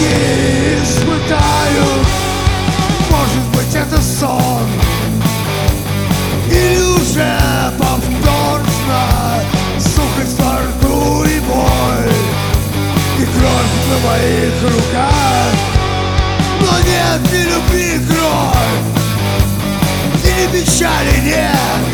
и испытаю. Может быть, это сон, или уже повторно сухость во рту и боль, и кровь на моих руках. Но нет ни любви кровь, и ни печали нет.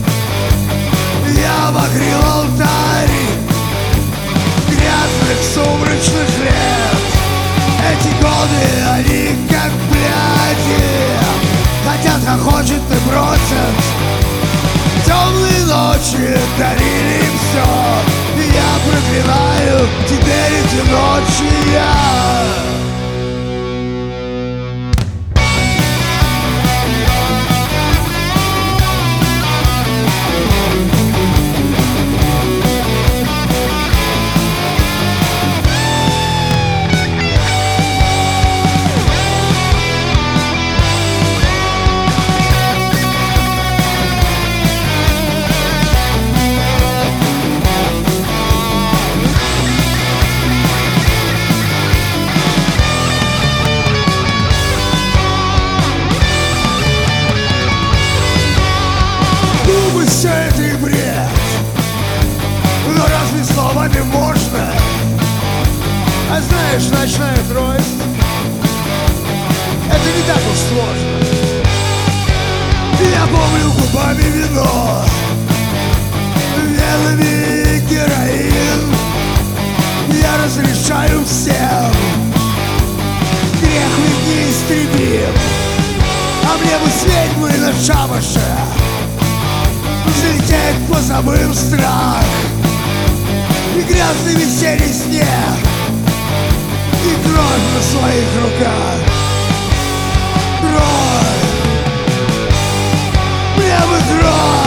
Я обогрел алтарь грязных сумрачных лет. Эти годы, они как бляди, хотят, хохочут и бросят. Темные ночи дарили им все, и я проклинаю теперь эти ночи я. Все это и бред, но разве словами можно? А знаешь, ночная троица — это не так уж сложно. Я помню губами вино, венами героин. Я разрешаю всем, грех ведь неистребим. А мне бы с ведьмой на шабаше взлететь, позабыв страх, и грязный весенний снег, и кровь на своих руках. Кровь, мне бы кровь.